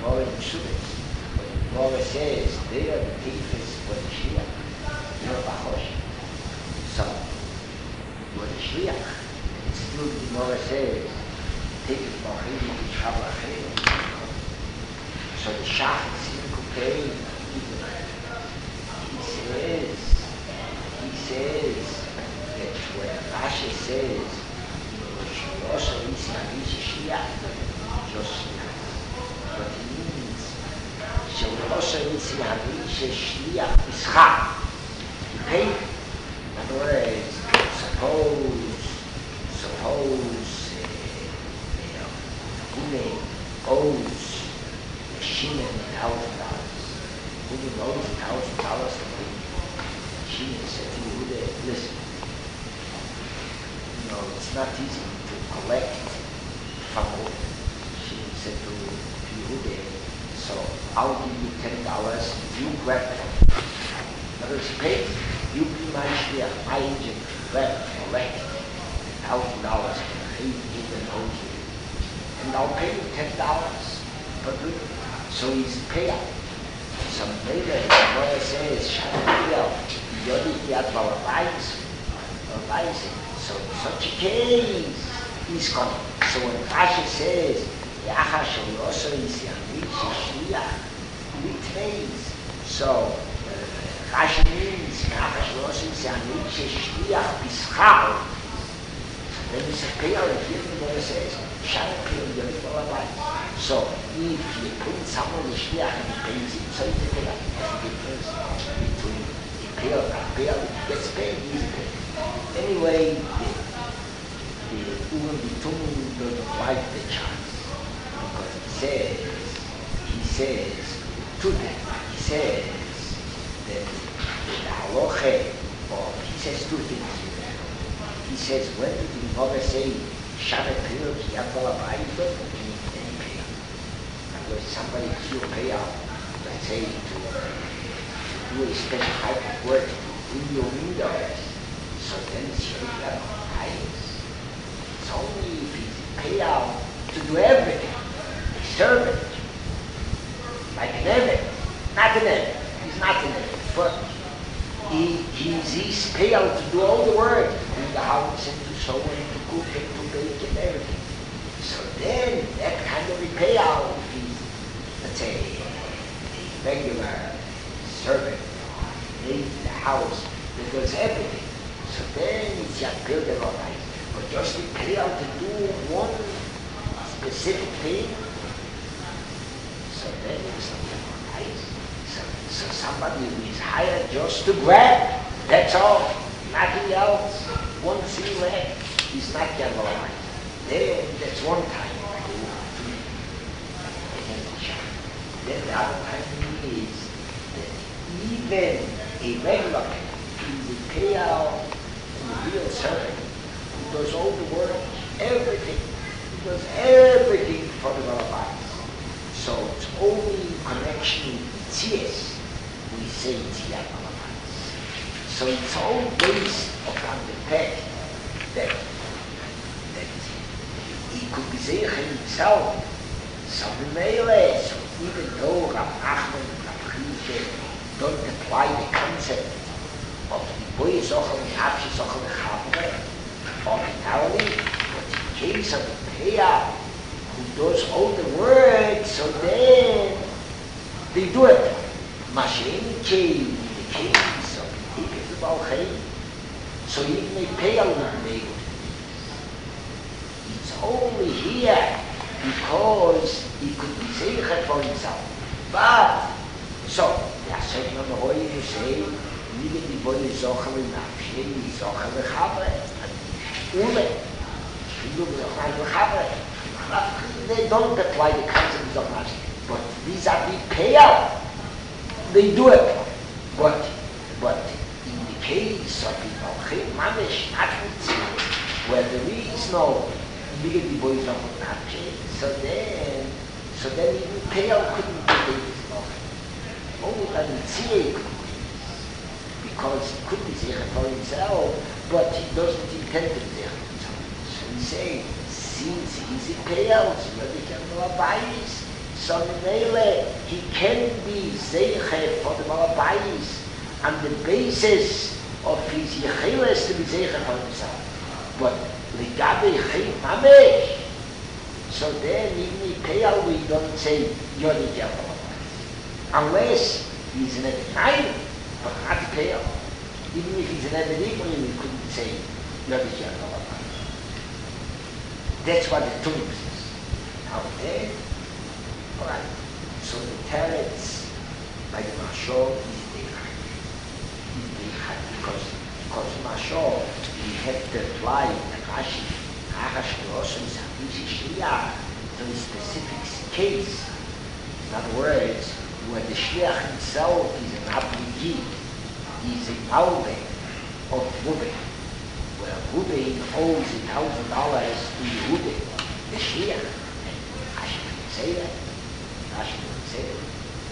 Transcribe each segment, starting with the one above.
Gemara in Shuvah. But the Gemara says, they are the keepers for the Shliach. They are Bachosh. So, for the Shliach, it's still the Gemara says, take it from Chayim to Shabbat Chayim. So the Shach is in Kukein. He says that when Rashi says, also is Hamish Shliach, just Shliach. What it means, so also is Hamish Shliach is Chab. You pay. In other words, suppose, Gune owes Shimon $1,000. Gune owes $1,000 to pay. Shimon said to Yehuda, listen, it's not easy to collect from all. Shimon said to Yehuda, so I'll give you $10, you grab it. In other words, pay, you be my shliach, my agent, grab it, collect $1,000 from Yehuda owes you. And I'll pay you $10 per week. So he's payout. So later, the Gemara says, Shanatiel, Yodi Yad Balabais. So in such a case, he's coming. So when Rashi says, Yacha Shalosa is Yamish Shliach, it means, so Rashi means, Yacha Shalosa is Yamish Shliach Bischal. Then it's a payout, and here the Gemara says, Shanatiel, Yodi Balabais. So if you put someone in the Shliach and he pays it, so it's a payout. That's the difference between the payout and payout. It gets paid, he's paid. Anyway, the Ulam Bitumim doesn't like the chance because he says that the halacha, or he says two things. He says, when did the Gemara say, Shavet Pilot, Yad Balabais, doesn't mean any payout. Because somebody gives you a payout, let's say, to do a special type of work in your windows, so then it's your Balabais. It's only if he's payout to do everything, a servant, like an Eved, not an Eved, he's not an Eved, but he's payout to do all the work, to clean the house and to sew and to cook and to bake and everything. So then that kind of a payout is, let's say, a regular servant in the house that does everything. So then it's just build it all right. But just to payout to do one specific thing, so then it's not all right. So somebody who is hired just to grab, that's all, nothing else. One thing left, he's not getting all right. Then that's one time. Then the other time is that even a regular man, he's a payout and a real servant, who does all the work, everything. He does everything for the Balabais. So it's only in connection with Tzias. We say Tziyat Balabais. So it's all based upon the fact that he could be Zeich himself. So even though Rav Nachman and Rav Chizke don't apply the concept of the Boy Zochel and Hapshi Zochel and Chavre ordinarily, but in case of a payout who does all the work, so then they do it. Masheni came in the case of the Ikef Baal Chaim, so even a payout would be able to do it. It's only here because he could be Zeicher for himself. But, so, there are certain on the way you say, even the boy is Zochel and Hapshi, is Zochel and Chavre, Ule, they don't apply the concept of Rashi, but these are the payout. They do it, but in the case of the Balchim Mamish, not where there is no bigger the boys of Nachi, so then even payout couldn't be this Balchim. Only by the Tziyah could be, because he could be Zeicher for himself, but he doesn't intend to be Zeicher for himself. So we say, since he's a payout, he So Mele, he can be Zeiche for the Malabais on the basis of his Yechiles to be Zeiche for himself. But Ligabe Chayim Mamesh, so then even if Peyal we don't say Yodi Malabais. Unless he's an Edenayim, but not Peyal. Even if he's an Edenayim, we couldn't say Yodi Malabais. That's what the Tunim says. Now then, all right. So the teretz by the Mashal is Deichad. Is Deichad because Mashal, we have to apply the Rashi, Achash Kerosu is Hadish Shliach to a specific case. In other words, where the Shliach himself is an Abligi, is a Malve of Ruben. Where Ruben owes $1,000 to Yehuda, the Shliach. Rashi didn't say that. Rashi didn't say it.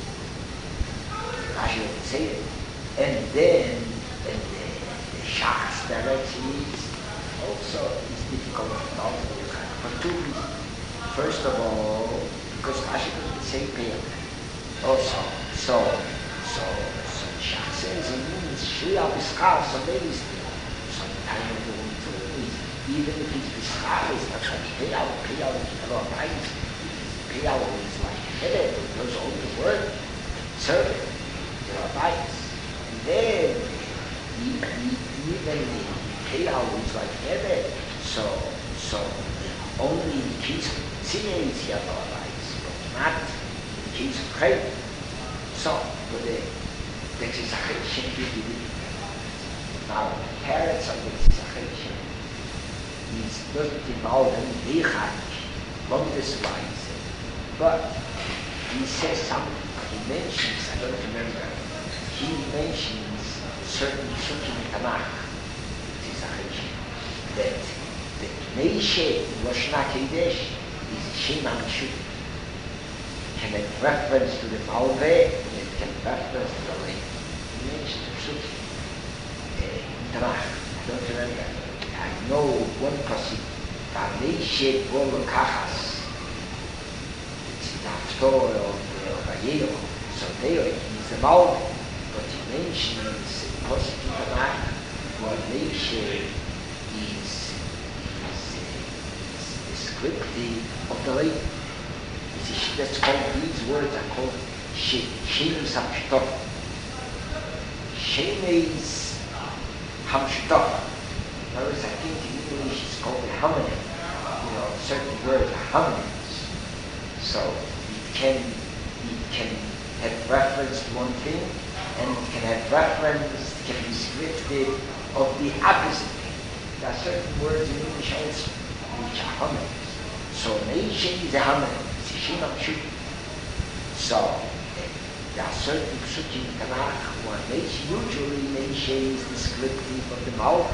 Rashi didn't say it. And then the Shach's direction is also difficult to talk for two reasons. First of all, because Rashi didn't say pay. Also, so Shach says it means Shliach B'schar, so maybe some time of the even if it's B'schar, it's not like payout is never right. Payout is like headed, it goes all the work, servant, there are bites. And then, even the payout is like headed, so only in the case of teenage here are bites, but not in the case of credit. So, but the exercise now, parents of the exercise doesn't involve any Deichad, along this lines. But he says something, he mentions, I don't remember, he mentions certain Sukkim in Tanakh, that the Neishe Lashna Kedesh is Shem HaMeshut. Can have reference to the Malve, and it can reference to the Lake. He mentions Sukkim in Tanakh, I don't remember. I know one person, Neishe Bolo Kachas. It's the Haftorah of Vayero. So there is the Malve, but he mentions in Posik in Tanakh where Neishe is descriptive of the lake. That's called, these words are called Shem Samshtov. Shem is Hamshtov. In other words, I think in English it's called a homonym. You know, certain words are homonyms. So it can have reference to one thing, and it can have reference, it can be descriptive of the opposite thing. There are certain words in English also which are homonyms. So Neishe is a homonym. It's a Shem HaMeshut. So there are certain psukim in Tanakh where usually Neishe is descriptive of the mouth.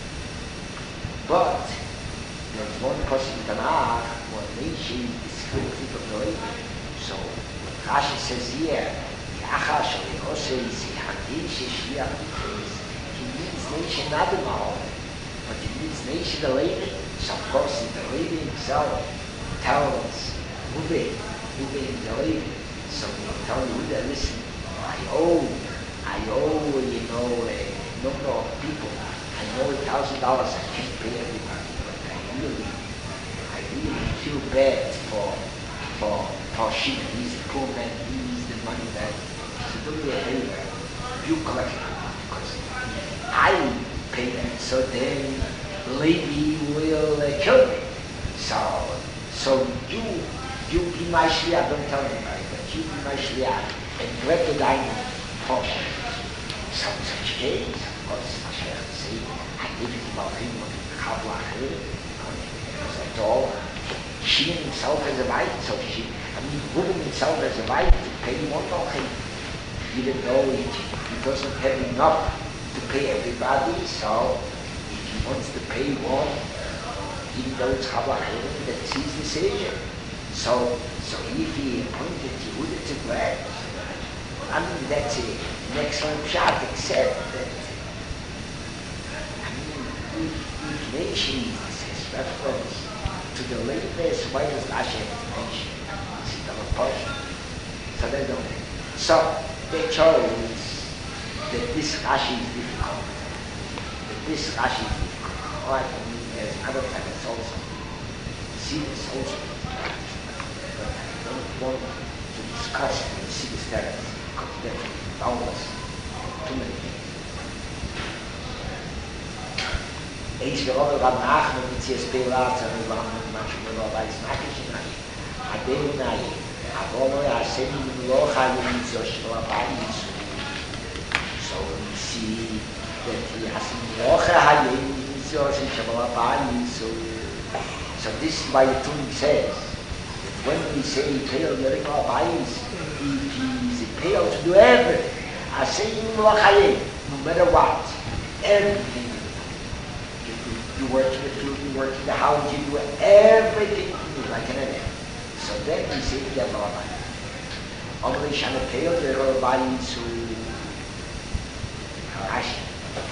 But there's one person in Tanakh where Neishe is descriptive of the lake. So what Rashi says here, Yachash Alehose is a Hadish Shliach because he means Neishe not the mouth, but he means Neishe the lady. So of course the lady himself tells Ube is the lady. So we tell Yehuda, listen, I owe, you know, a number of people. I know $1,000, I can't pay everybody, but I really feel bad for Shimon. He's a poor man, he needs the money back. So do me a favor, you collect it, because I pay that, so then Levi will kill me. So you be my shliach, don't tell anybody, but you be my shliach and grab the diamond for me. Some such case, of course, Mashiach say, I give it about him on the Chavla here, because that's all. Shimon himself has a right, so Reuben himself has a right to pay one dollar, even though he doesn't have enough to pay everybody, so if he wants to pay one, even though it's Chavla here, that's his decision. So if he appointed Yehuda to grab, I mean, that's an excellent shot, except that, I mean, if nation has reference to the latest, why does Rashi have to mention? Is it portion. So they don't. So they chose that this Rashi is difficult. That this Rashi is difficult. All right, there's other factors also. See this also. But I don't want to discuss and see this terrace because they're boundless. Too many things. Each gerobe Rab Nachman mit CSP Latz und wir haben manchmal nur weiß Nachrichten rein. Adem nahe. Aber ja, sehen wir noch ein so schwabais. So see that he has noch ein so schwabais. So this is why Tun says that when we say Pale Yerikabais, it is Pale to do everything. I say no matter what, everything. You work in the field, you work in the house, you do everything you do, like an enemy. So then we say to them, Only Shana Pale, the Rabbi to Rashi.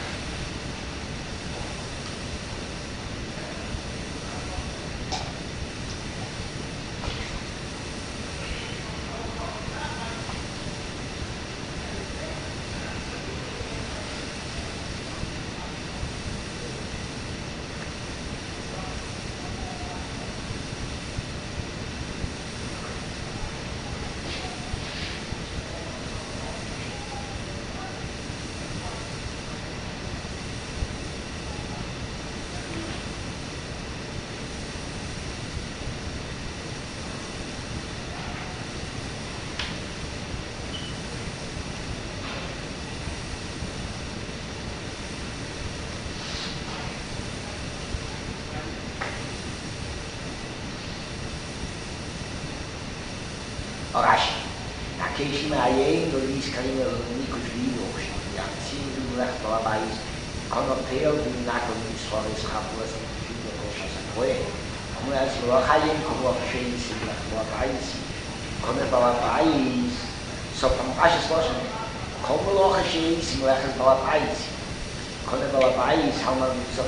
Rashi. Na Keishi Ma'ayin, no Lis Karina, Nikos Vivos, Yamtsin, Lech Balabais, Konopel, Nako Nisforis, Hapuas, Fido, Roshas, and Poe. Amuas, Rochayim, Komok Shades, Lech Balabais, Balabais. So from Ash's Loshan, Komoloch Shades, Lech Balabais. Balabais, how much so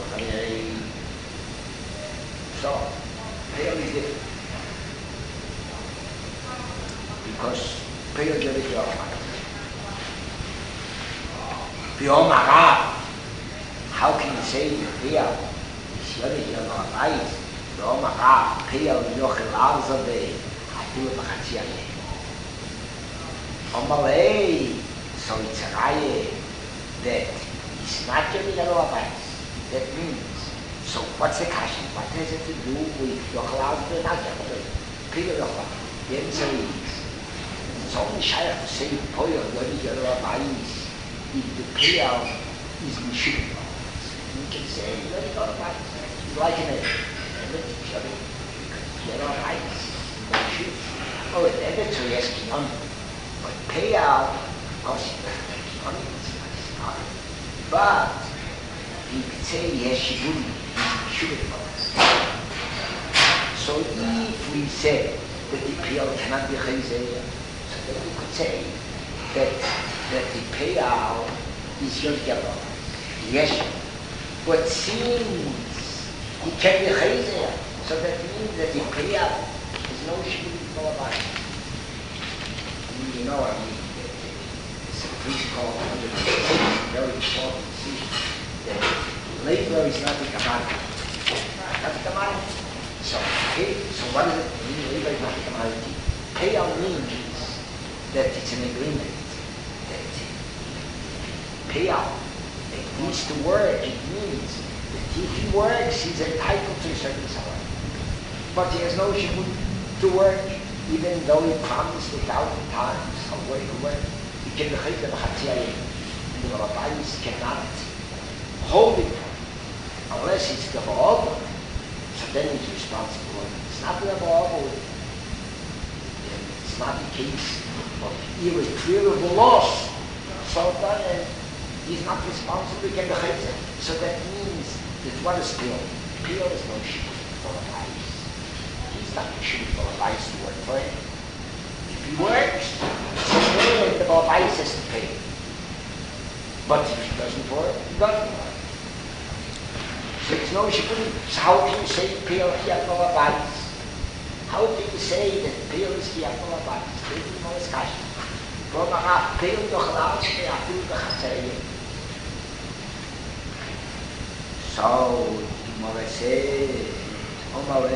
So, Pale is different. Because Pale Yerik Yomara, how can you say that Pale is Yerik Yomara? Yomara, Pale Yochel Arzabe, Atul Bachatziaye. Omalei, so it's a raye that it's not Yerik Yomara. That means, so what's the question? What has it to do with Yochel Arzabe? Not Yochel, Pale Yochel. The answer is, it's only shy to say Poyo Yerik Yomara. If the payout is in sugar, you can say, Yerik Yomara. Like in a oh, it's editor asking on, but payout, but you could say yes, she wouldn't, so if we say that the payout cannot be chayzeya, so then we could say that the payout is your yellow, yes, but since he can be chayzeya, so that means that the payout is no shibud for a body. You know, I mean, it's a principle under the very important decision that labor is not a commodity. Not a commodity. So what does it mean? Labor is not a commodity. Payout means that it's an agreement. That payout, it needs to work. It means that if he works, he's entitled to a certain salary. But he has no shibud to work, even though he promised 1,000 times of work to work. He can be chayt b'chatziayim, and the rabbis cannot hold it unless it's the ba'over. So then he's responsible. It's not the ba'over. It's not the case of irretrievable loss. So then he's not responsible. He can be chayt. So that means that what is pure? Pure is no shibud for rabbis. He's not shibud for rabbis to work for him. If he works, then the rabbis has to pay. But if he doesn't work, he doesn't work. So it's no shibud. So how can you say pure here for rabbis? How do you say that Peel is the Apple of Bodies? This is no discussion. From a Peel doch laut, they are Peel doch erzählen. So, Mora said, on my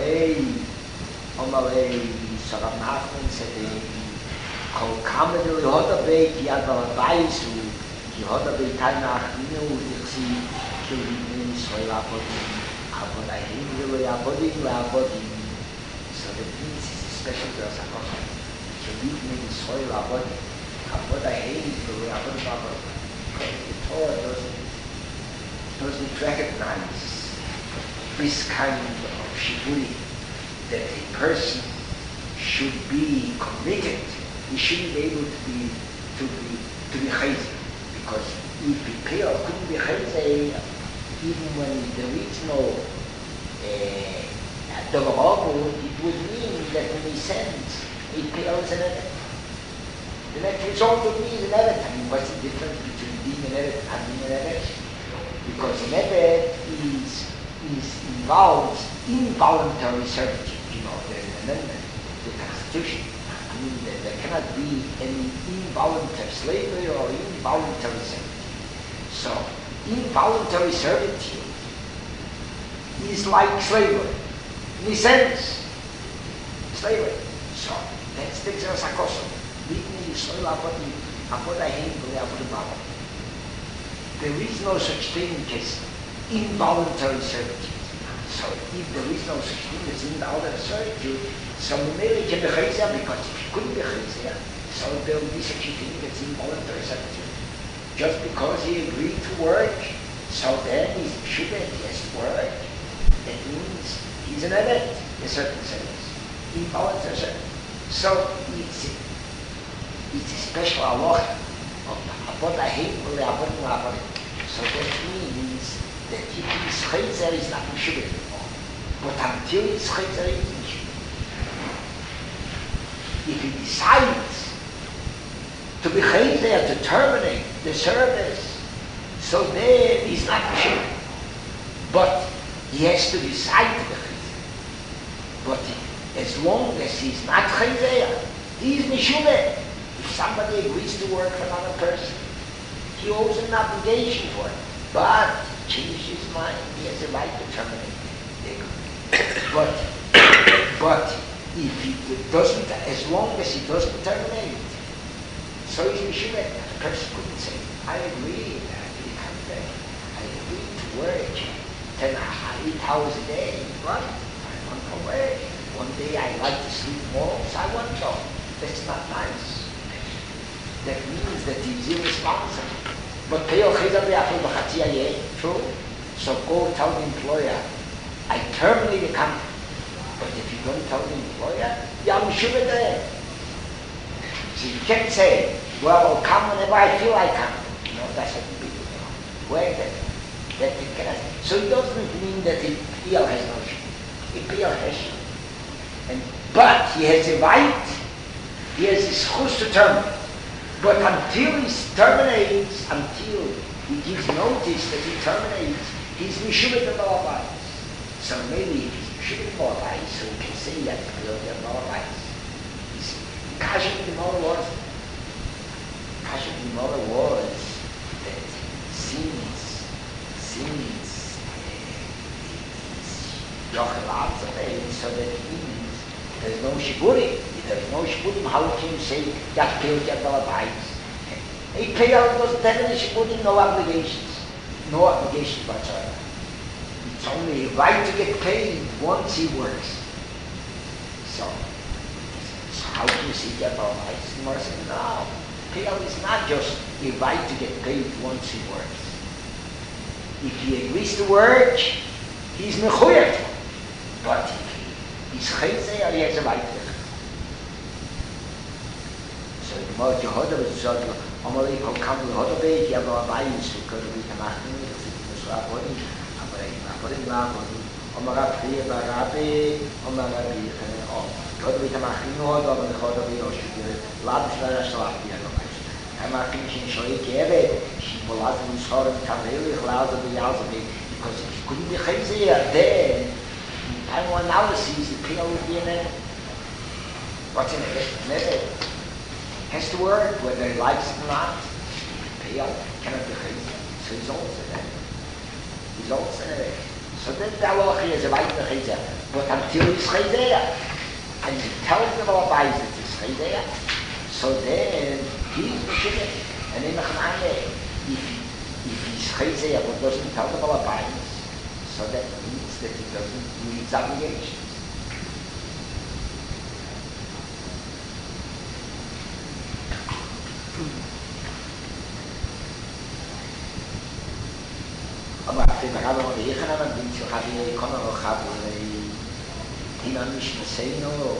way, so Rav Nachman said, Kol kamen du Yehoda Beit, Yad Balabaisu, Yehoda Beit Tanach, Inu, Dixi, Kilvin, Israel Abodim, Abodahim, Vilo Abodim, Abodim. So that means it's a special to us, Kilvin, Israel Abodim, Abodahim, Vilo Abodim, Abodim. Because the Torah doesn't recognize this kind of shiburi, that a person should be committed. He shouldn't be able to be chayzer, because if the Peel couldn't be chayzer, even when there is no Dovarabu, it would mean that in a sense, a Peel is an evet. The net result of me is an evet. I mean, what's the difference between being an evet and being an evet? Because an evet involves involuntary servitude. You know, there's an amendment to the Constitution. I mean, there cannot be any involuntary slavery or involuntary servitude. So, involuntary servitude is like slavery, in a sense, slavery. So, that's the Xeras HaKosov. There is no such thing as involuntary servitude. So, if there is no such thing as involuntary servitude, so maybe it can be chayzer, because if you couldn't be chayzer, so there will be such a thing as involuntary servitude. Just because he agreed to work, so then he's shubed, he has to work. That means he's an evet, in a certain sense. Involuntary servitude. So it's a special halacha of Abodahim le'avodim le'avodim. So that means that if his chayzer is not shubed anymore. But until his chayzer is in shubed. If he decides to be chayzer, to terminate the service, so then he's not shubed. But he has to decide to be chayzer. But as long as he's not chayzer, he is mishubed. If somebody agrees to work for another person, he owes an obligation for it. But changes his mind, he has a right to terminate the agreement. But if he doesn't, as long as he doesn't terminate, so he's mishubed. The person couldn't say, I agree to the contract. I agree to work 8 hours a day, but I want to work. One day I like to sleep more, so I want to. That's not nice. That means that he's irresponsible. But Peel chayzer b'yafel b'chatzi hayeh, true? So go tell the employer, I terminate the contract. But if you don't tell the employer, I'm mishubed there. So you can't say, well, I'll come whenever I feel I come. No, that's what people do. Where that it cannot. So it doesn't mean that the Peel has no shubed. The Peel has shubed. But he has a right, he has his chus to terminate. But until he terminates, until he gives notice that he terminates, he's mishubed the balabais. So maybe if he's mishubed the balabais, so we can say that Peel the balabais. Kasha the Gemara was that since Yochel so that means there's no shiburi. If there's no shiburim, how can you say that Peel get balabais? A Peel doesn't have any shiburim, no obligations. No obligations whatsoever. It's only a right to get paid once he works. So how do you see that balabais? The Gemara said, no. Peel is not just a right to get paid once he works. If he agrees to work, he's mechuyat. But if he's chayzer, he has a right to it. So the Gemara Yehoda was said, Amalei kol kam Yehoda beit, Yavah Abayis, who could be Tamachim, Abodim, Abodim Abodim, Amarav Priya Barabe, Amarav Yehoda beit Tamachim, Yehoda beit Yoshua, Lad Shlara Shalach Yavah. Tamachim Shin Shoy Keved, Shimolaz Mishor Tamrei Chlaz of the Yazabit, because if you couldn't be chayzer, then time analysis, the Peel would be an enemy. What's in it? Never has to work, whether he likes it or not. Pay up, cannot be crazy. So he's also there. He's also there. So then the halacha is a right crazy. But until he's crazy, and he tells them all about it, he's crazy. So then he's the chicken. And in the Chanane, if he's crazy but doesn't tell them all about it, so that means that he doesn't meet his obligations. Aber after the Rabbi of the Yechanan, then you have the Econo, have the Timan Mishnah Seino,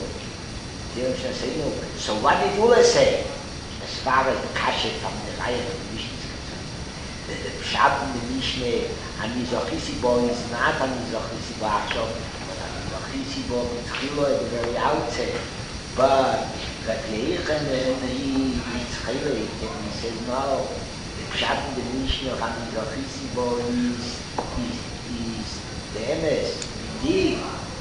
so what did Ula say? As far as the Kashet from the Reihe of the Mishnah is concerned. The Pshat in the Mishnah, and Nizochisibo is not an Nizochisibo Achshov, but an Nizochisibo B'tchilo at the very outset. But the Yechanan, he's highlighted, and he says no. The Pshat in the Mishnah of Nizochisibo is the MS, indeed.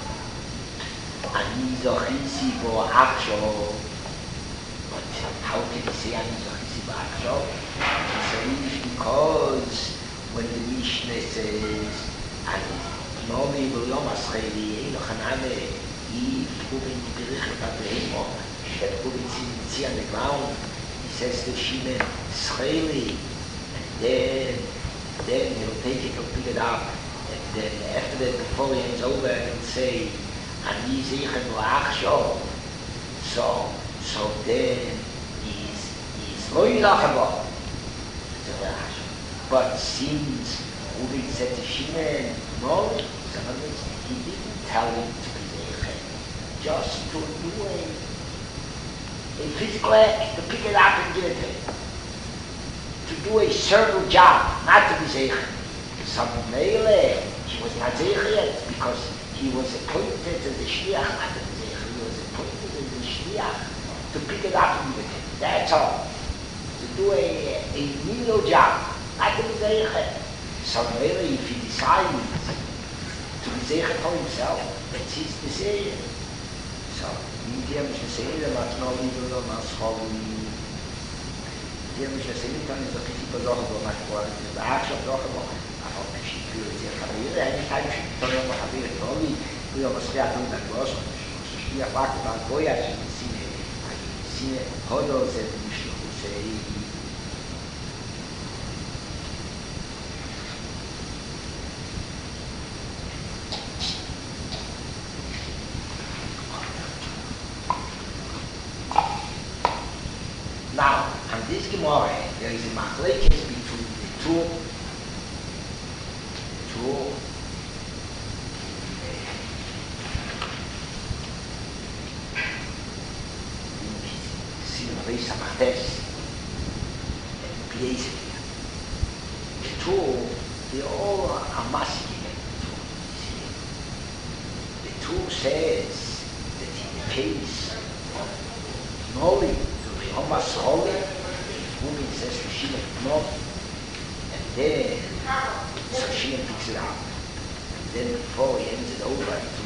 Anizochisibo Achshov. But how can you say Anizochisibo Achshov? He says because when the Mishnah says Nomi B'yom Ascheli Eino Chanane If Reuben B'richet Adreimo that Reuben Tzitzi on the ground, he says to Shimon Scheli, and then he'll take it, he'll pick it up, and then after that, before he hands over, he'll say Ani Zeichen L'Achshov. So then he's lo yilachabo. But since Reuben said to Shimon, no, he didn't tell him to be Zeichen, just to do a physical act, to pick it up and give it to him. To do a certain job, not to be Zeichen. Some Meile, he was not Zeichen yet, because he was appointed as a shliach, not as a zeich. He was appointed as a shliach to pick it up and give it to him. That's all. To do a menial job, not to be zeich. So really, if he decides to be zeich for himself, that's his decision. So, India Mishnah Seir, that's no legal, no scholarly. India Mishnah Seir, dann ist doch ein bisschen besorgt, wo man vor allem in der Achschaft doch immer anytime she told him what happened to me, we almost got on that was. She had talked about Goya, she seen Hodos and Mishnah who say, now, on this Gemara, there is a machlekes between the two Samachtes and Piezia. The two, they all are masking it. The two says that in the case of Noli, the Homas Holy, woman says to Shimon no, and then so Shimon picks it up. And then before he hands it over to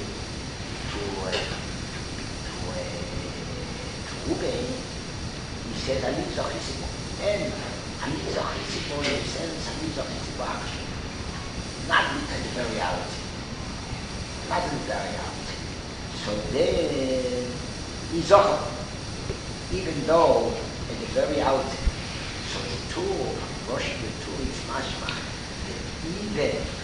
Reuben, he says, Ani Zochisibo. And Ani Zochisibo, in a sense, Ani Zochisibo action. Not in the very reality. Not in the reality. So then, he's Zochah. Even though, at the very outset, so the two, Rosh the two, it's mashma, that even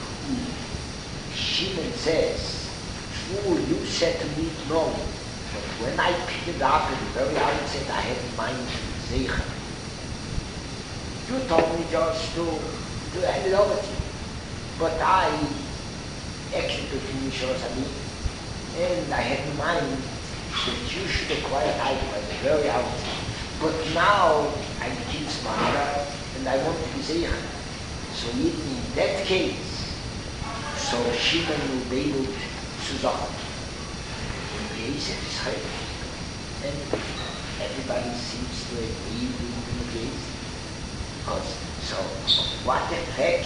Shimon says, true, you said to me no, but when I picked it up at the very outset, I had in mind Zeichen. You told me just to hand it over to you, but I executed Mishosani, and I had in mind that you should acquire title at the very outset. But now I'm the king's mother, and I want to be Zeichen. So even in that case, so Shimon will be able to Zochah. And everybody seems to agree with the case. Because, so, what effect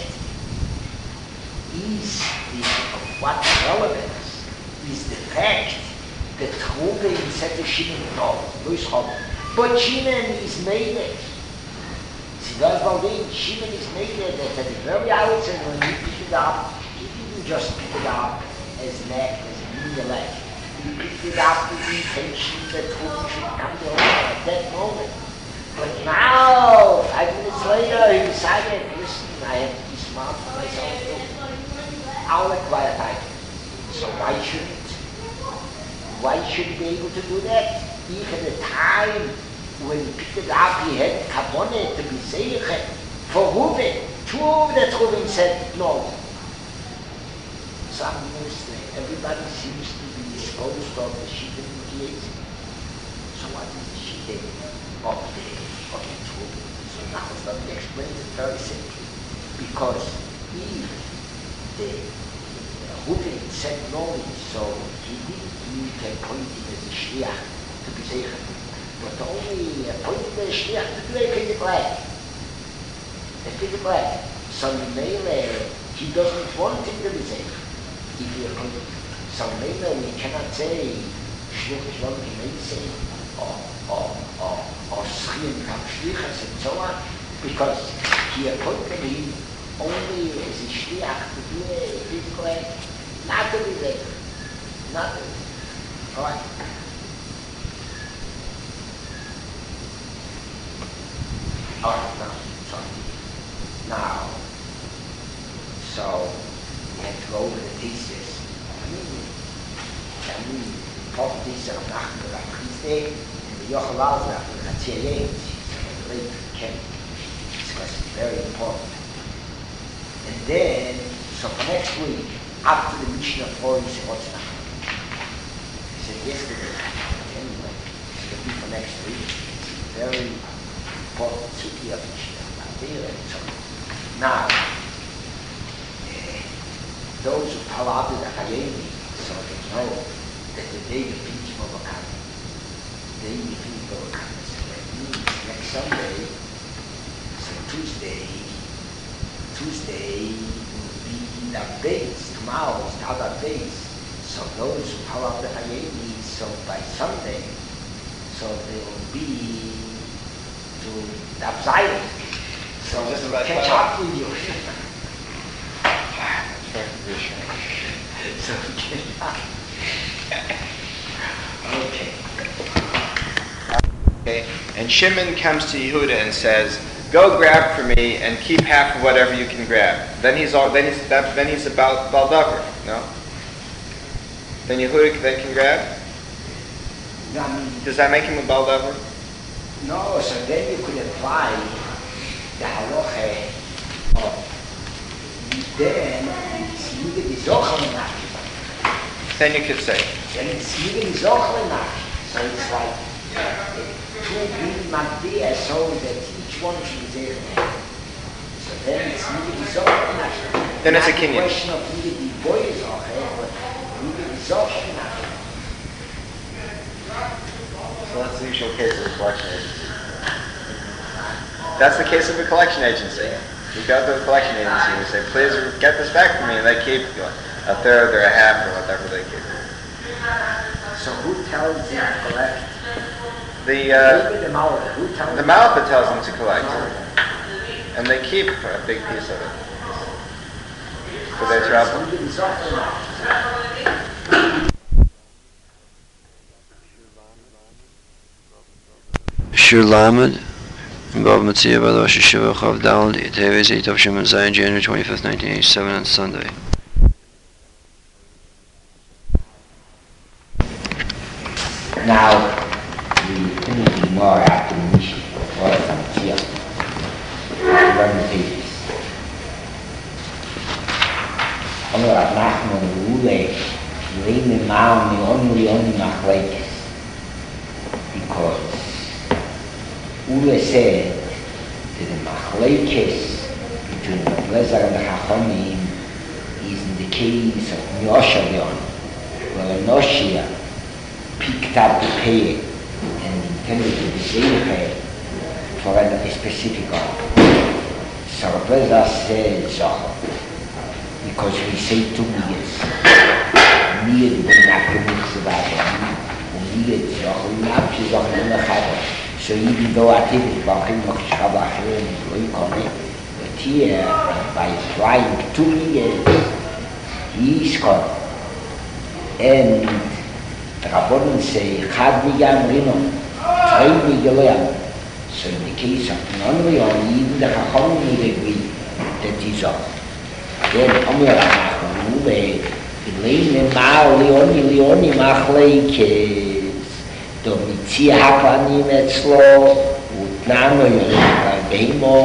is the, of what relevance is the fact the Trube said to Shimon, no, but Shimon is made it. See, that's what Shimon is made it, that at the very outset when he picked it up, he didn't just pick it up as neck, as a mere leg. He picked it up with the intention that Trube should come to him at that moment. But now, 5 minutes later, he decided, listen, I have to be smart for myself too. I'll acquire time. So why shouldn't he be able to do that? If at the time when he picked it up, he had kavanah to be zeicher for Reuben. Two that Reuben said no. Some everybody seems to be disposed of the shita in So what is the shita of the Reuben? So now let me explain it very simply. Because if the Reuben said no, so he can point him as a shliach to be zeicher. But only pointing the shliach to do a physical act. A physical act. So he doesn't want him to be zeicher. If he pointed. So we cannot say shliach shalom k'meisei or schiyim kam shlichas and so on, because he appointed him only as a shliach to do a physical act, not to be zeicher. Not to be. All right. All right, now, so we have to go over the thesis. Important thesis of Nachman of Christe, and the Yochel Alzach, the Chatziyah, so the late Ken, discuss it, very important. And then, so for next week, up to the Mishnah 4, he said, what's Nachman? He said yesterday, anyway, it's going to be for next week. It's very important city of Mishnah. Now, those who followed the Chayeni, so they know that the day the finish Mobakan, the day we finish Mobakan, so that means next Sunday, so Tuesday will be the days, tomorrow is the other days. So those who follow the Chayeni, so by Sunday, so they will be to the Abzayim. So just to catch up with you. So catch up. Okay. Okay. And Shimon comes to Yehuda and says, "Go grab for me and keep half of whatever you can grab." Then he's about baldavar, no? Then Yehuda then can grab. No, I mean, does that make him a baldavar? No. So then you could apply the halacha of then it's needed is ochel. Then you could say. Then it's needed is ochel. So it's like two green magdia, so that each one should be there. So then it's needed is ochel. Then it's a kinyan. The question of needed the boy is ochel, but needed is ochel. So that's the usual case of a collection agency. That's the case of a collection agency. You go to a collection agency and you say, "Please get this back for me," and they keep a third or a half or whatever they keep. So who tells them to collect? The Malva tells them to collect, and they keep a big piece of it for their trouble. Shur Lamed, Bava Metzia by the Rosh Hashiva Chav Dal, Teves 8 of Shimon Zion, January 25th, 1987, on Sunday. Now, we finish more after the mission. What is on here? Learn the pages. Allora, Nachman Ule, Leine Maal, only Machlekes. Because Ule said that the Machlekes between the Lezer and the Chachamim is in the case of Nyoshayon, where Noshia picked up the pay and intended to be pay for a specific order. So Lezer said so, because we say 2 years. Mir, die Benacke, nichts zu Miget, Zochel Nafshi, Zochel Nechava. So even though Ativit Bachim Mokshchava Achirim is Loikone, but here, by applying two Miget, he is Kon. And the Rabbanon say, Chad Migam Rinon, Trei Migeloyam. So in the case of non-Rion, even the Chacham would agree that he's on. Then, Omer Amachonu, Leine Mao, Leoni Machleikes, Domitzi Hapanim Etzlo, Utnano Yorev Beimo,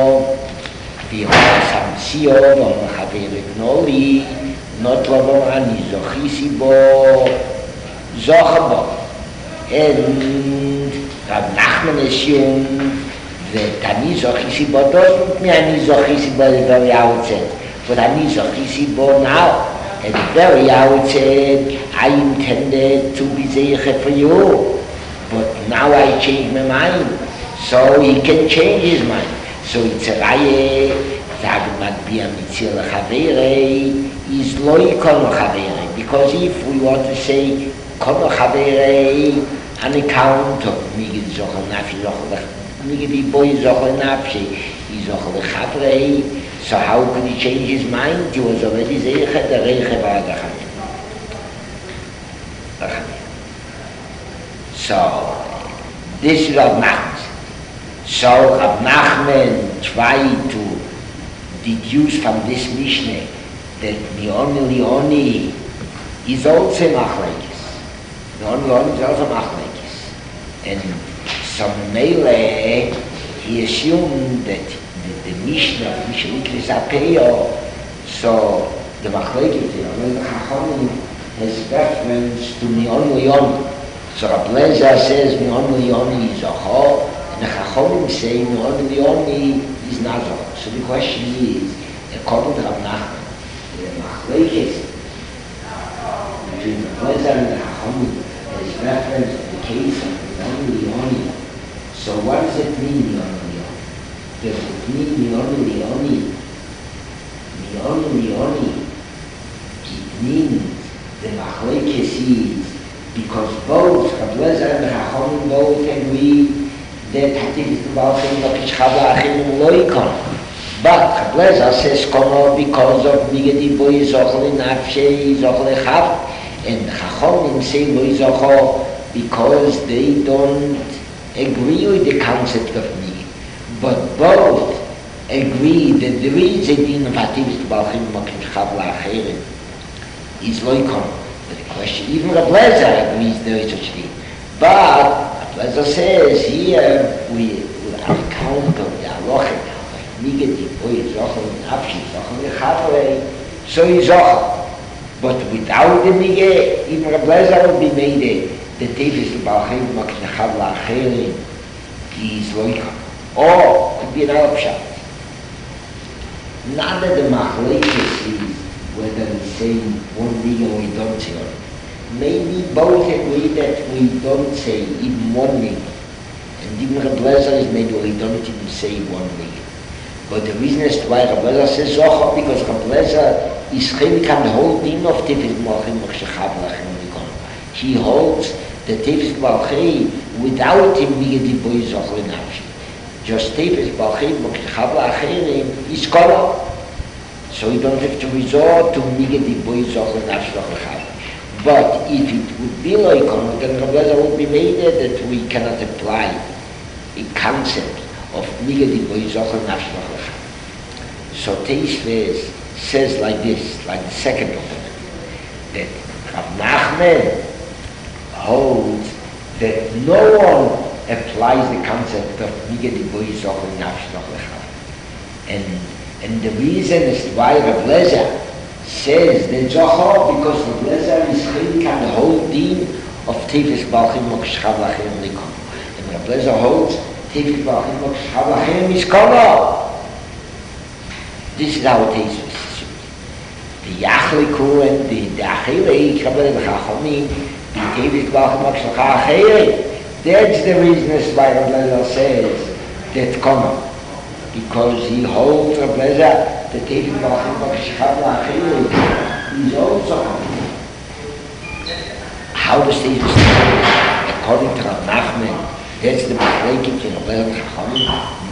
Samsio, Haverik Noli, Notlobo Ani Zochisibo, Zochabo, and Rab Nachman assumed that Ani Zochisibo doesn't mean Ani Zochisibo at the very outset, but Ani Zochisibo now. At the very outset, I intended to be Zeiche for you, but now I changed my mind, so he can change his mind. So it's a Raye, Zagmat Bia Mitzil Chavere, is Loi Kono Chavere, because if we want to say Kono Chavere, on account of Migid Zochel Nafshi, Migid Boy Zochel Nafshi, Zochel Chavere, so how could he change his mind? He was already Zeiche, the Reiche V'Adachamim. So, this is Rav Nachman. So Rav Nachman tried to deduce from this Mishnah that Leoni is also Machlekes. Leoni is also Machlekes. And so Mele, he assumed that the Mishnah, Mishnah Apeyo, so the Machlekes, the Chachamim, has reference to Leoni. So Rab Lezer says Leoni is Zocho, and the Chachamim say Leoni is not Zocho. So the question is, according to Rab Nachman, the Machlekes between Rab Lezer and the Chachamim has reference to the case of Leoni. So what does it mean, Leoni? Does it mean Leoni? It means the Machlekes is because both Rab Lezer and Chachamim both agree that Hativ is the Balchim Lokish Chavla Achim Loikon. But Rab Lezer says Kono because of Migadi Boy Zochel Nafshei Zochel Chav, and Chachamim say Boy Zochel because they don't agree with the concept of Migadi. But both agree that there is a din of Hativ is the Balchim Lokish Chavla Achim is Loikon. The question, even Rab Lezer agrees there is such a thing. But Rab Lezer says here, we on account of the halacha, Migadi, Boy, Zochel, Nafshi, Zochel, Chavre, so is Zochel. But without the Migadi, even Rab Lezer would be made the Tevis, the Balchim, Mokin, Chavla, Acherim, is Loikon. Or, could be another pshat. None of the Machlekes is whether we say one Miga or we don't say one. Maybe both agree that we don't say even one Miga. And even Rab Lezer is maybe we don't even say one Miga. But the reason is why Rab Lezer says Zochel, because Rab Lezer is chelik on the whole din of Tifis Malchim Mokshechav Lachem Likon. He holds the Tifis Malchim without him Miga di Boy Zochel Nafshi. Just Tifis Malchim Mokshechav Lachem is Kono. So you don't have to resort to Migadi Boy Zochel Nafshi Zochel Chav. But if it would be like Kono, then Rab Lezer would be made that we cannot apply a concept of Migadi Boy Zochel Nafshi Zochel Chav. So Teisves says like this, like the second argument, that Rav Nachman holds that no one applies the concept of Migadi Boy Zochel Nafshi Zochel Chav. And the reason is why Rab Lezer says that Zochel, because Rab Lezer is chelik on the whole din of Tifis Balchim Mokshechav Lachem Likon. And Rab Lezer holds Tifis Balchim Mokshechav Lachem is Kono. This is how it is. The Yachliku and the Achilei, Rab Lezer Chachamim, the Tifis Balchim Mokshechav Lachem. That's the reason why Rab Lezer says that Kono. Because he holds Rab Lezer that Tifis Balchim Mokshechav Lachem is also Kono. How does Tifis according to Rav Nachman, that's the Machlekes in Rabbeinu Chachamim.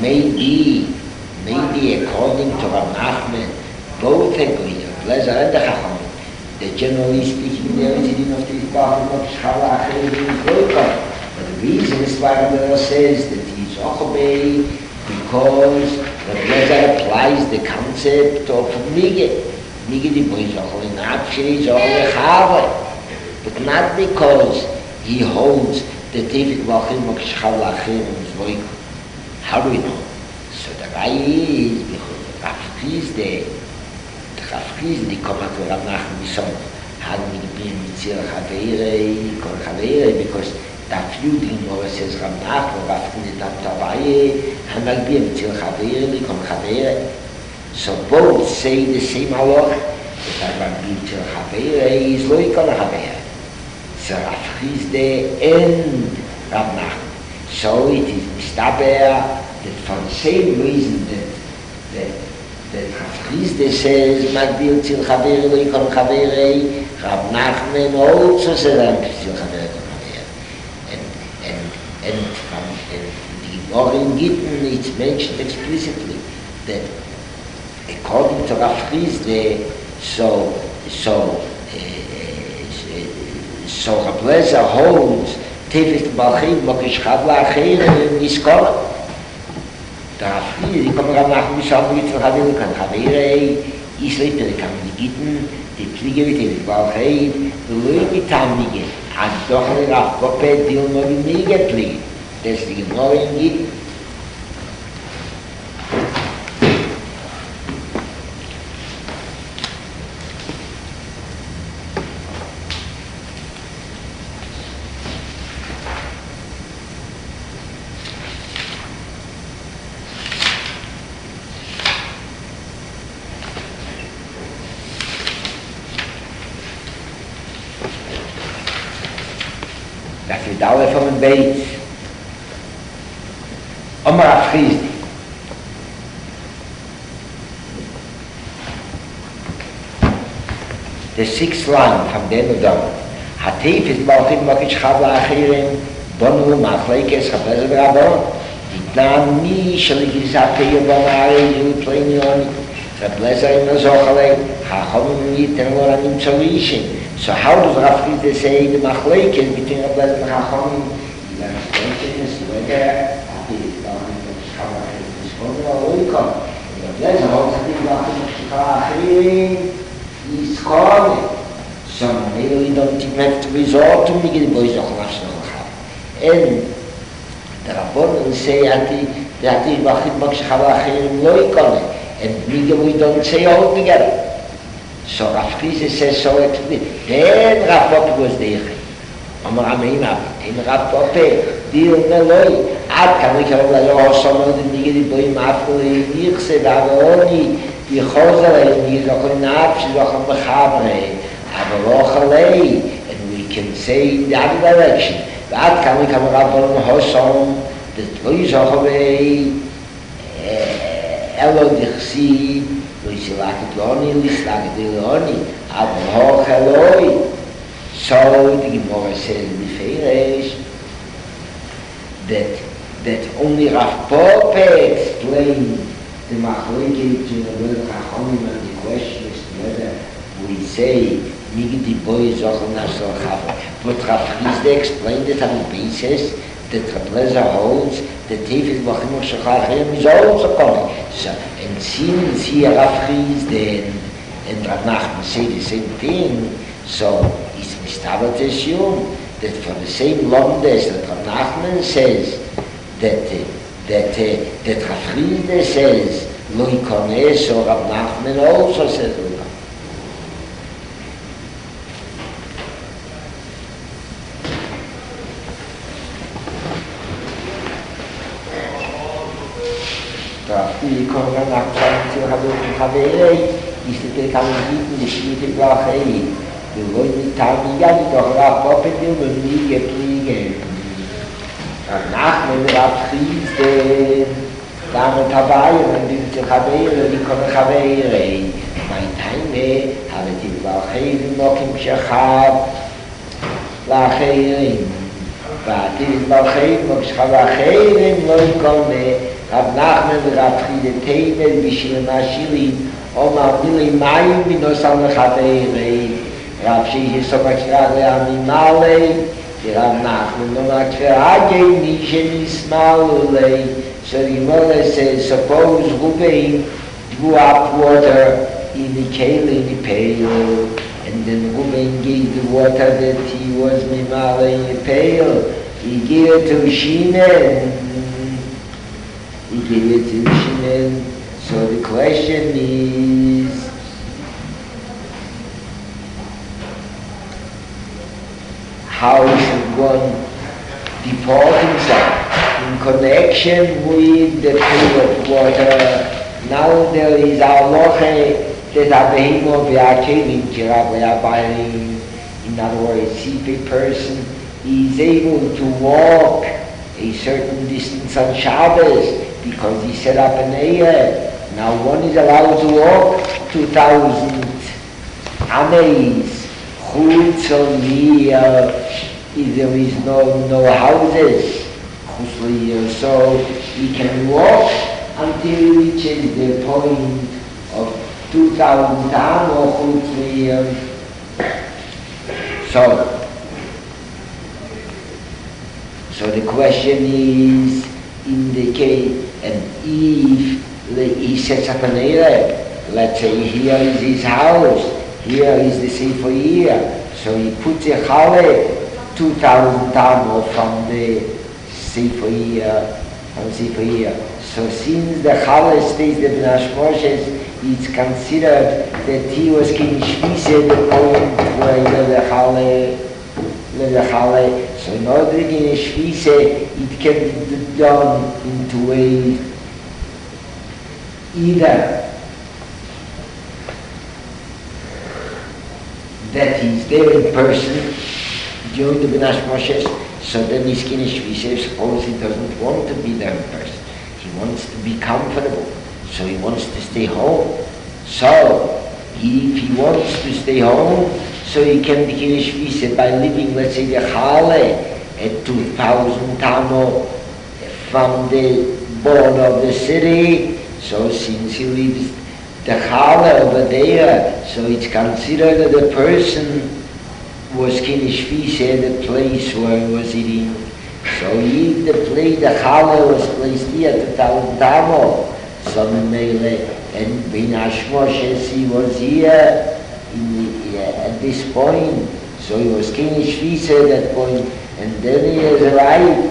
Maybe according to Rav Nachman, both agree, Lezer and the Chachamim, that generally speaking, there is enough to be part of Shchala Acherim is Loikon. But the reason is why Rabbeinu says that he's Ochobei, because Lezer applies the concept of Mige. Mige di Boy Zochel in Abshiri Zochel Echave. But not because he holds the Tevit Vachim of Shchala Acherim is Loikon. How do we know? So the guy is, because the Rafkiz there, Rafkiz, die kommen zu Rav Nachman Mishon, had me been Mitzir Chaveirei, Kol Chaveirei, because that few things more says Rav Nachman, Rafkiz is not Tabaye, and I'll be Mitzir Chaveirei, Kol Chaveirei. So both say the same halach, that Rav Mitzir Chaveirei is Loi Kol Chaveirei. So Rafkiz there and Rav Nachman. So it is Mistaber that for the same reason that Rafkiz says, Magbil Tzil Chaverei, Kol Chaverei, Rav Nachman also says, Tzil Chaverei, Kol Chaverei. And the Gemara in Gittin, it's mentioned explicitly that according to Rafkiz, so Rav Lezer holds Tevit Balchim, Mokish Chavla Acherim, Niskola. Da Rafkiz, die kommen Rav Nachman Mishon, Mitzvah Chaverei, Kol Chaverei, Israel, die kann man die Gittin, die Pflege mit Tevit Balchim, die Leute mit Tamige, und doch eine Rav Poppe, die nur mit Mige Pflege. Das ist die Gemara in Gittin. Das ist alle von dem Beit. Omar Rafkiz. The sixth line from the end of them. Hatif is Balchim Mokish Chavla Achirim, Bonu Machlekes Chabezer Rabon, Ditnan Mi Shaligizate Yabon Arei Yu Plenioni, Rablezer in Azochale, Chachomim Yiten Loranim Tzorishin. So how does Rafkiz say the Machlekes between Rablezer and Chachomim? The Machlekes is whether Hatif is Balchim Mokish Chavla Achirim is Bonu Aloikon. Rablezer holds Hatif Balchim Mokish Chavla Achirim is calling. So we don't even have to resort to Mige di Boy Zochel Echave. And the Rabbonim say Hatif Balchim Mokish Chavla Achirim Loikon. And Mige we don't say all together. So Rafkiz says so explicitly. Then Rav Poppe was there. Amar Ameinav, in Rav Poppe, Dil Meloi, Ad Kamik Rablezer Hosomer, the Mige di Boy Mafre, Nirse, Vavoni, Yichozer, Yizochel Nafsh, Yizochel Mechabre, Avalochalei, and we can say in the other direction. Ad Kamik Rablezer Hosomer, the Yizochel Elo Dichsi, Loisilakit Loni, Lislakit Loni, Avalochaloi. So the Gemara says in the Feirish that only Rav Poppe explained the Machlekes to the Chachamim, and the question is whether we say Mige di Boy Zochel Echave. But Rafkiz explained it on the basis that Rablezer holds that Tevit Balchim Mokish Chavla Achirim is also calling. So, and since here Rafkiz and Rav Nachman say the same thing, so it's mistaber to assume that for the same Lomdes that Rav Nachman says that Rafkiz says Lo Yikoneh, so Rav Nachman also says Lo Yikoneh. Die kommen nach Tzil Chaverei, ist die Kamigiten, die Schmiede Blachei. Die Leute mit Tarmiga, die doch Rav Poppe, die wollen nie gefliegen. Danach, wenn Rafkiz, der damit dabei, und die Tzil Chaverei, die kommen Chaverei. Mein Heime, habe die Blachei, die Mokim Shachab, Blachei. ועתיד מלכי מושכב אחרים לא יקונה רב נחמן ורב חידה תימל בשביל השירים אומר מילי מים מנוסל לחברי רב שיש סומקרא להמימלי רב נחמן אומר כפרגי מי שנשמל לי so the Gemara says suppose Ruben drew up water in the kale in the pail and then Ruben gave the water that he was mimala in the pail he gave it to Shimon so the question is how should one deport himself in connection with the pail of water? Now there is halacha that Abraham v'akelim kirab le'abayim. In other words, if a person is able to walk a certain distance on Shabbos because he set up an Eyer, now one is allowed to walk 2,000 ames chutz on here if there is no houses. So he can walk until he reaches the point of 2,000 tam or chutz. So the question is, in the case, and if he sets up an area, let's say here is his house, here is the Sefer Year, so he puts a chale 2,000 tam from the Sefer Year, So since the chale stays the B'nash Moshes, it's considered that he was king Shvise, the point where he led the chale. So in order to get Shvise, it can be done in two ways. Either that he's there in person during the B'nash Moshes, so then he's king Shvise, suppose he doesn't want to be there in person. He wants to be comfortable, so he wants to stay home. So, if he wants to stay home, so he can begin a shvisa by living, let's say, the chale at 2,000 tamo from the border of the city. So since he lives the chale over there, so it's considered that the person was kinish shvisa at the place where he was eating. So if the chale was placed here at 2,000 tamo, so Mele and B'nash Moshes, he was here at this point, so he was king Shvisa at that point, and then he has a right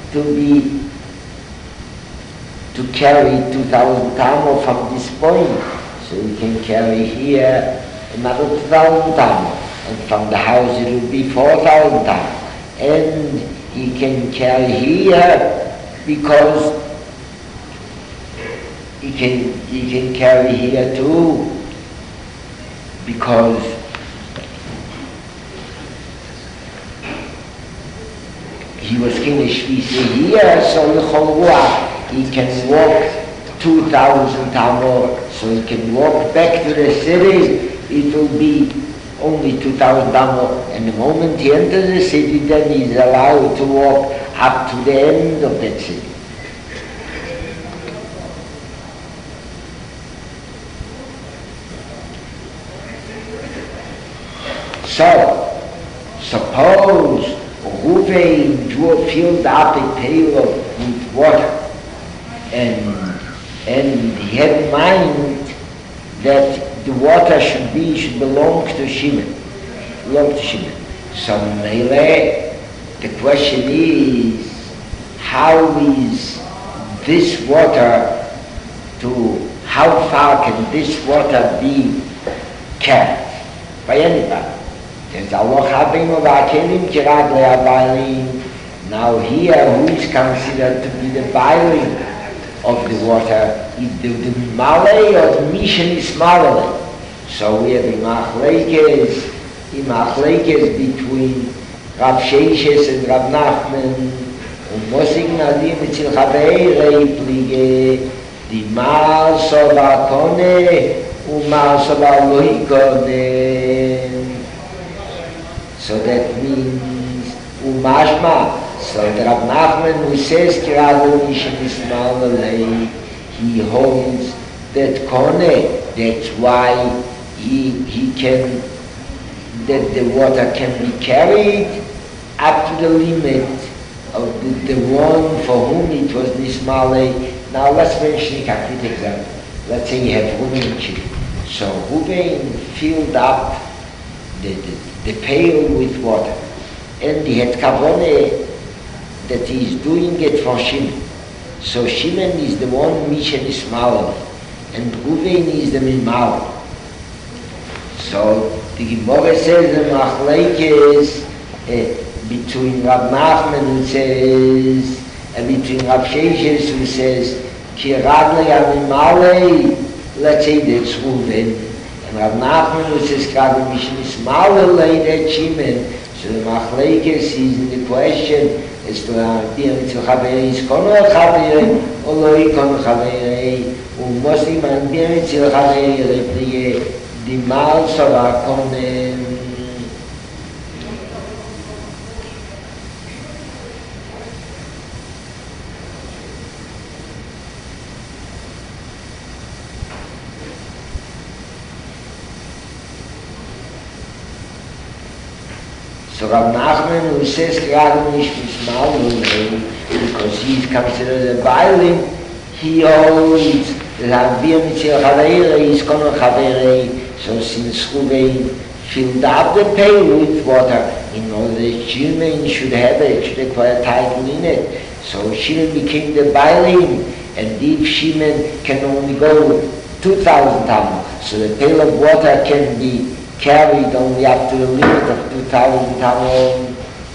to carry 2,000 tamo from this point, so he can carry here another 2,000 tamo, and from the house it will be 4,000 tamo, and he can carry here because he can carry here too, because he was king Shvisa here, so he can walk 2,000 tamo, so he can walk back to the city. It will be only 2,000 tamo, and the moment he enters the city, then he is allowed to walk up to the end of that city. So, suppose Ruvain filled up a pail with water, and he had in mind that the water should belong to Shimon. So, the question is, how is this water how far can this water be carried by anybody? Now here, who is considered to be the boiling of the water? Is the Malay or the Mishan is Malay? So we have a machlekes between Rav Sheishes and Rav Nachman, and Mosig Nadim Etzil Chavei Reiplige, the Maal Sova Kone, Umaal Sova Lohi Kone. So that means Umashma, So the Rav Nachman, who says Kiradu Mishin Ismail Alei, he holds that Kone, that's why he can, that the water can be carried up to the limit of the one for whom it was Nismale. Now let's mention a concrete example. Let's say you have Ruben Chili. So Ruben filled up the pail with water, and he had Kavone that he is doing it for Shimon. So Shimon is the one Mishen Ismael, and Ruben is the Mimal. So the Gemara says the Machlekes between Rav Nachman who says, and between Rav Sheshes who says, Ki Radle Amimale, let's say that's Ruben, and Rav Nachman who says, Radle Mishen Ismael, that's Shimon. So the Machlekes is in the question as to be until Chaverei is Kono Chaverei, or Loi Kono Chaverei, or Muslim and be until Chaverei, the Mal Sora Konen. So Rav Nachman, who says Kiradu Mishin Ismail, because he's considered a violin, he holds that Avir Mitzil Chaverei is Kono Chaverei. So since Ruben filled up the pail with water, in order that Shimon should have it, should acquire title in it. So Shimon became the violin, and if Shimon can only go 2,000 tamo, so the pail of water can be carried only up to the limit of 2,000 tamo.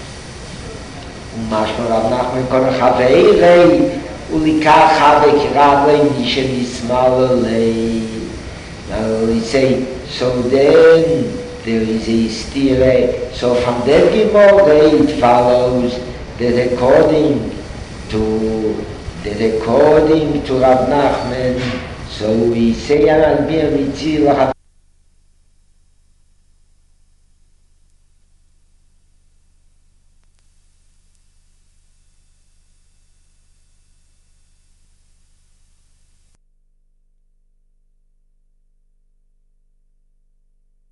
Mashma Rav Nachman Kono Chaverei, Ulikach Chave Kiradle Mishen Ismael Alei. Now we say, so then there is a stire. So from that Gemara it follows that according to Rav Nachman, so we say Al Bir Mitzil